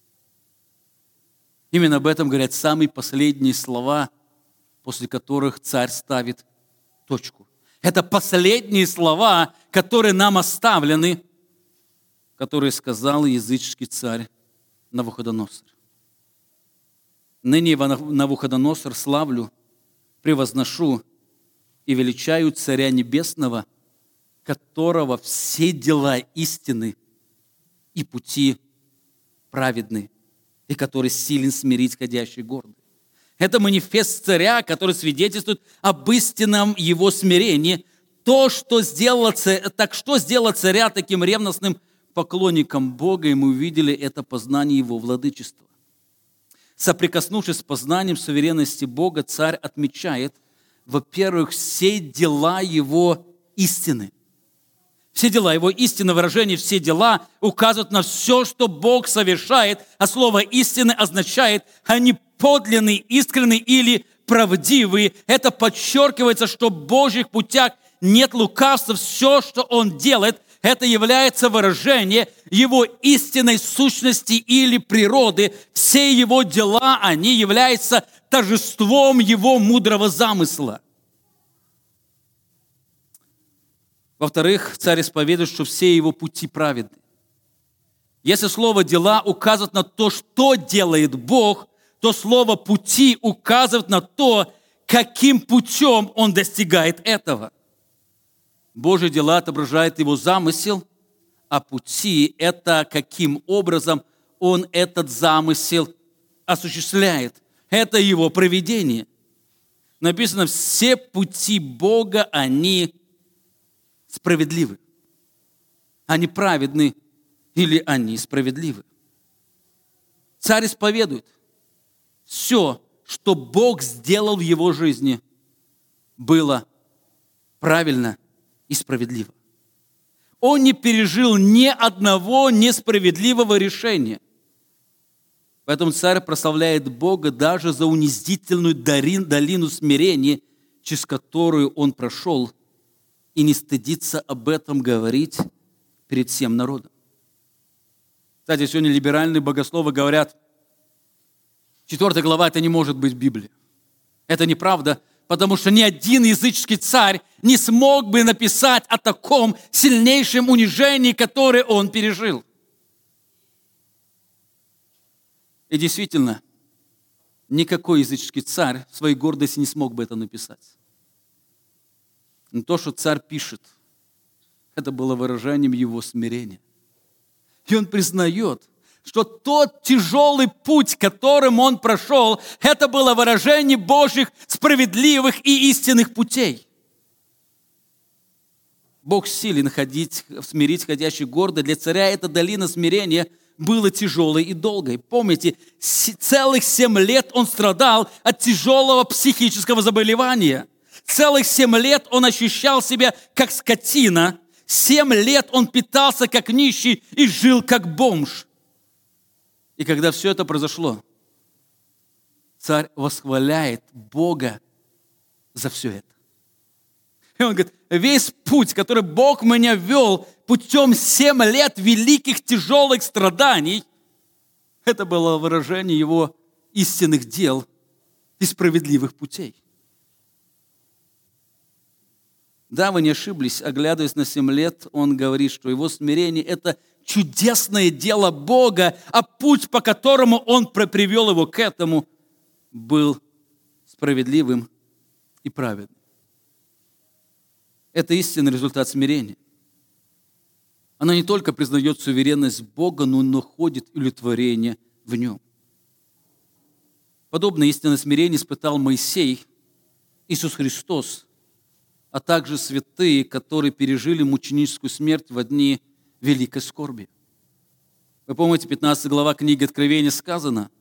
Именно об этом говорят самые последние слова, после которых царь ставит точку. Это последние слова, которые нам оставлены, которые сказал языческий царь Навуходоносор. Ныне Навуходоносор славлю, превозношу и величаю Царя Небесного, которого все дела истины и пути праведны, и который силен смирить ходящий гордый. Это манифест царя, который свидетельствует об истинном его смирении. Что сделало царя таким ревностным поклонником Бога, и мы увидели это познание его владычества. Соприкоснувшись с познанием суверенности Бога, царь отмечает, во-первых, все дела его истины. Все дела его истины, выражение «все дела» указывают на все, что Бог совершает, а слово «истины» означает, они подлинные, искренние или правдивые. Это подчеркивается, что в Божьих путях нет лукавства. Все, что Он делает, это является выражение Его истинной сущности или природы. Все Его дела, они являются торжеством Его мудрого замысла. Во-вторых, царь исповедует, что все Его пути праведны. Если слово «дела» указывает на то, что делает Бог, то слово «пути» указывает на то, каким путем Он достигает этого. Божьи дела отображают Его замысел, а пути – это каким образом Он этот замысел осуществляет. Это Его провидение. Написано, все пути Бога, они справедливы. Они праведны или они справедливы. Царь исповедует, все, что Бог сделал в его жизни, было правильно и справедливо. Он не пережил ни одного несправедливого решения. Поэтому царь прославляет Бога даже за унизительную долину смирения, через которую он прошел, и не стыдится об этом говорить перед всем народом. Кстати, сегодня либеральные богословы говорят, 4 глава, это не может быть Библия. Это неправда, потому что ни один языческий царь не смог бы написать о таком сильнейшем унижении, которое он пережил. И действительно, никакой языческий царь в своей гордости не смог бы это написать. Но то, что царь пишет, это было выражением его смирения. И он признает, что тот тяжелый путь, которым он прошел, это было выражение Божьих справедливых и истинных путей. Бог силен смирить ходящих гордо. Для царя эта долина смирения была тяжелой и долгой. Помните, целых 7 лет он страдал от тяжелого психического заболевания. Целых 7 лет он ощущал себя как скотина. 7 лет он питался как нищий и жил как бомж. И когда все это произошло, царь восхваляет Бога за все это. И он говорит, весь путь, который Бог меня вел путем 7 лет великих тяжелых страданий, это было выражение его истинных дел и справедливых путей. Да, вы не ошиблись, оглядываясь на 7 лет, он говорит, что его смирение – это чудесное дело Бога, а путь, по которому он привел его к этому, был справедливым и праведным. Это истинный результат смирения. Она не только признает суверенность Бога, но и находит удовлетворение в нем. Подобное истинное смирение испытал Моисей, Иисус Христос, а также святые, которые пережили мученическую смерть в дни великой скорби. Вы помните, 15 глава книги Откровения сказано: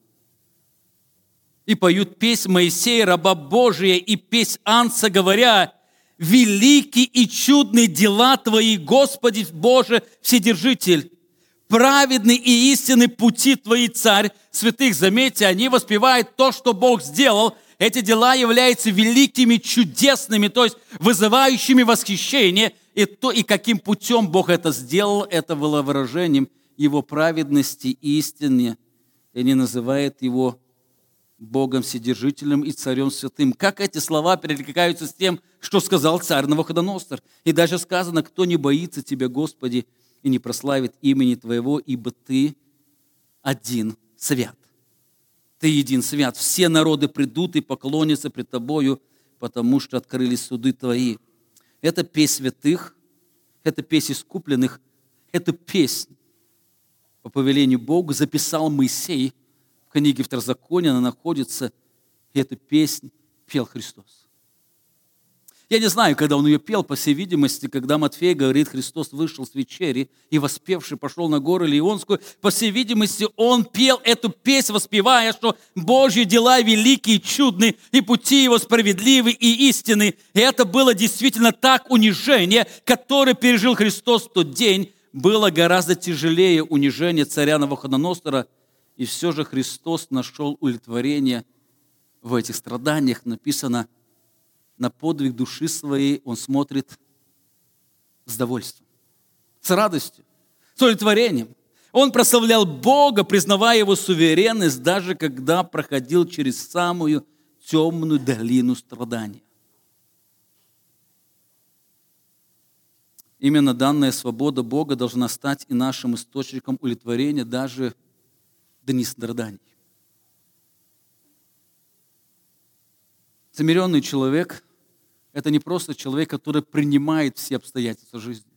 «И поют песнь Моисея, раба Божия, и песнь Анца, говоря: велики и чудные дела Твои, Господи Боже, Вседержитель, праведны и истинны пути Твои, Царь святых». Заметьте, они воспевают то, что Бог сделал. Эти дела являются великими, чудесными, то есть вызывающими восхищение. И каким путем Бог это сделал, это было выражением Его праведности и истины. И они называют Его Богом Вседержителем и Царем Святым. Как эти слова перекликаются с тем, что сказал царь Навуходоносор? И даже сказано: «Кто не боится Тебя, Господи, и не прославит имени Твоего, ибо Ты один свят». Ты един свят. Все народы придут и поклонятся пред Тобою, потому что открылись суды Твои. Это песнь святых, это песнь искупленных, это песнь по повелению Бога записал Моисей в книге Второзакония, она находится, и эту песнь пел Христос. Я не знаю, когда он ее пел, по всей видимости, когда Матфей говорит, Христос вышел с вечери и, воспевший, пошел на гору Илионскую, по всей видимости, он пел эту песнь, воспевая, что Божьи дела великие и чудные, и пути Его справедливы и истинны. И это было действительно так унижение, которое пережил Христос в тот день, было гораздо тяжелее унижения царя Навуходоносора, и все же Христос нашел удовлетворение в этих страданиях. Написано: на подвиг души своей он смотрит с довольством, с радостью, с удовлетворением. Он прославлял Бога, признавая Его суверенность, даже когда проходил через самую темную долину страдания. Именно данная свобода Бога должна стать и нашим источником удовлетворения даже в дни страданий. Смиренный человек – это не просто человек, который принимает все обстоятельства жизни.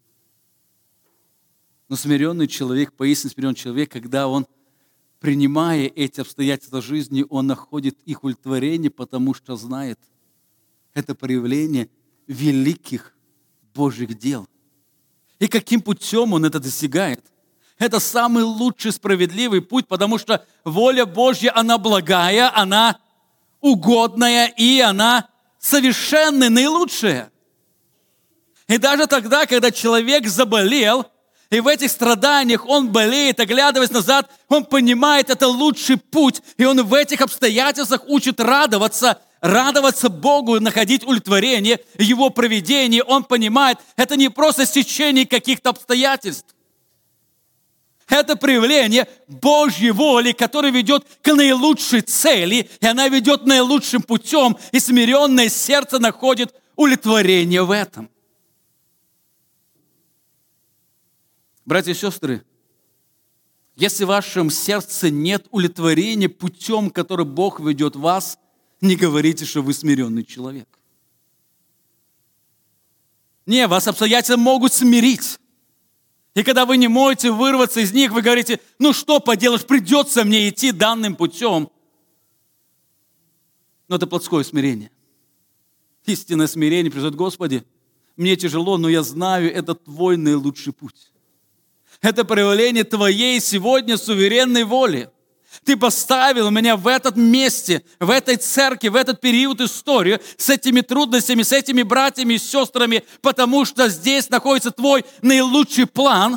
Но смиренный человек, поистине смиренный человек, когда он, принимая эти обстоятельства жизни, он находит их удовлетворение, потому что знает, это проявление великих Божьих дел. И каким путем он это достигает? Это самый лучший справедливый путь, потому что воля Божья, она благая, она угодная, и она совершенная, наилучшая. И даже тогда, когда человек заболел, и в этих страданиях он болеет, оглядываясь назад, он понимает, это лучший путь, и он в этих обстоятельствах учит радоваться Богу, находить удовлетворение, Его провидение. Он понимает, это не просто стечение каких-то обстоятельств. Это проявление Божьей воли, которая ведет к наилучшей цели, и она ведет наилучшим путем, и смиренное сердце находит удовлетворение в этом. Братья и сестры, если в вашем сердце нет удовлетворения путем, который Бог ведет вас, не говорите, что вы смиренный человек. Не, вас обстоятельства могут смирить. И когда вы не можете вырваться из них, вы говорите, ну что поделаешь, придется мне идти данным путем. Но это плотское смирение. Истинное смирение придет: Господи, мне тяжело, но я знаю, это Твой наилучший путь. Это проявление Твоей сегодня суверенной воли. Ты поставил меня в этом месте, в этой церкви, в этот период истории, с этими трудностями, с этими братьями и сестрами, потому что здесь находится Твой наилучший план.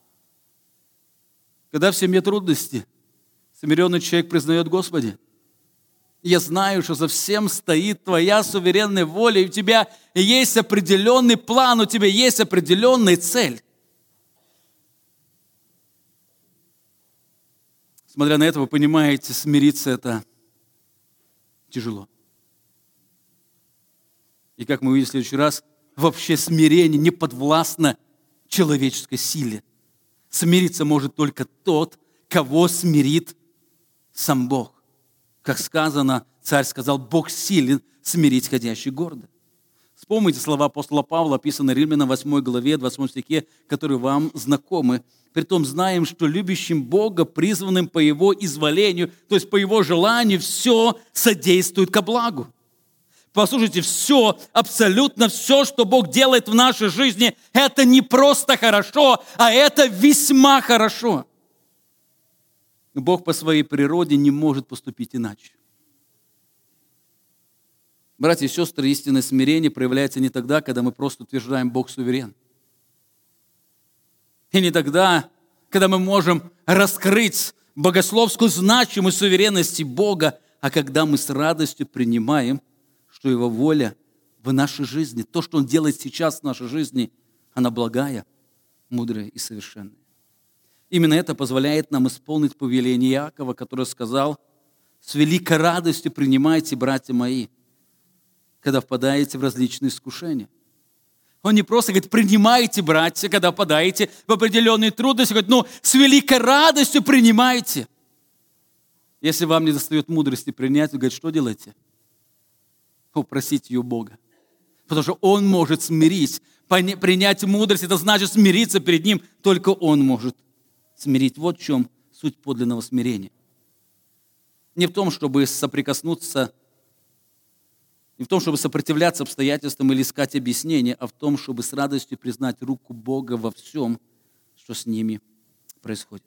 Когда в семье трудности, смиренный человек признает: Господи, я знаю, что за всем стоит Твоя суверенная воля, и у Тебя есть определенный план, у Тебя есть определенная цель. Смотря на это, вы понимаете, смириться это тяжело. И как мы увидим в следующий раз, вообще смирение не подвластно человеческой силе. Смириться может только тот, кого смирит сам Бог. Как сказано, царь сказал: Бог силен смирить ходящих гордо. Вспомните слова апостола Павла, описанные Римлянам 8 главе, 28 стихе, которые вам знакомы. Притом знаем, что любящим Бога, призванным по Его изволению, то есть по Его желанию, все содействует ко благу. Послушайте, все, абсолютно все, что Бог делает в нашей жизни, это не просто хорошо, а это весьма хорошо. Но Бог по своей природе не может поступить иначе. Братья и сестры, истинное смирение проявляется не тогда, когда мы просто утверждаем: Бог суверен. И не тогда, когда мы можем раскрыть богословскую значимость суверенности Бога, а когда мы с радостью принимаем, что Его воля в нашей жизни, то, что Он делает сейчас в нашей жизни, она благая, мудрая и совершенная. Именно это позволяет нам исполнить повеление Иакова, который сказал: «С великой радостью принимайте, братья мои, когда впадаете в различные искушения». Он не просто говорит: принимайте, братья, когда впадаете в определенные трудности. Он говорит: с великой радостью принимайте. Если вам не достает мудрости принять, вы говорите: что делаете? Попросите ее у Бога. Потому что Он может смирить. Принять мудрость, это значит смириться перед Ним. Только Он может смирить. Вот в чем суть подлинного смирения. Не в том, чтобы соприкоснуться, не в том, чтобы сопротивляться обстоятельствам или искать объяснения, а в том, чтобы с радостью признать руку Бога во всем, что с ними происходит.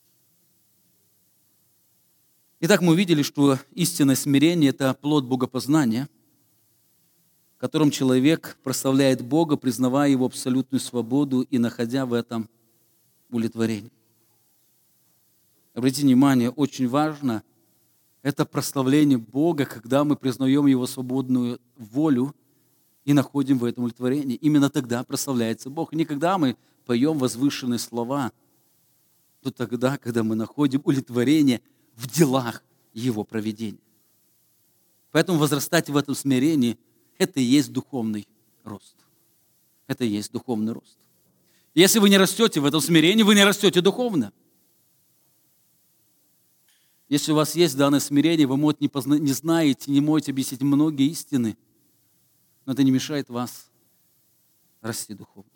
Итак, мы увидели, что истинное смирение – это плод богопознания, в котором человек прославляет Бога, признавая Его абсолютную свободу и находя в этом удовлетворение. Обратите внимание, очень важно – это прославление Бога, когда мы признаем Его свободную волю и находим в этом удовлетворение. Именно тогда прославляется Бог. Не когда мы поем возвышенные слова, то тогда, когда мы находим удовлетворение в делах Его провидения. Поэтому возрастать в этом смирении – это и есть духовный рост. Это и есть духовный рост. Если вы не растете в этом смирении, вы не растете духовно. Если у вас есть данное смирение, вы, может, не знаете, не можете объяснить многие истины, но это не мешает вас расти духовно.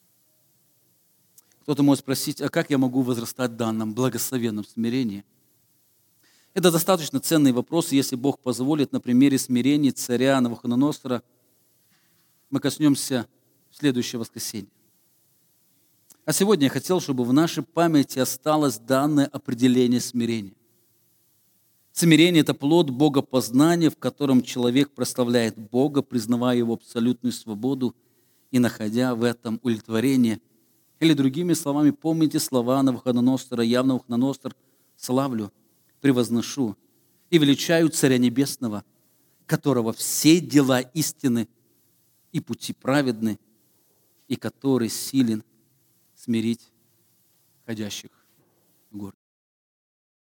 Кто-то может спросить: а как я могу возрастать в данном благословенном смирении? Это достаточно ценный вопрос, и если Бог позволит, на примере смирения царя Навуходоносора мы коснемся в следующее воскресенье. А сегодня я хотел, чтобы в нашей памяти осталось данное определение смирения. Смирение – это плод богопознания, в котором человек прославляет Бога, признавая Его абсолютную свободу и находя в этом удовлетворение. Или другими словами, помните слова Навуходоносора: «Я, Навуходоносор, славлю, превозношу и величаю Царя Небесного, которого все дела истины и пути праведны, и который силен смирить ходящих гордость.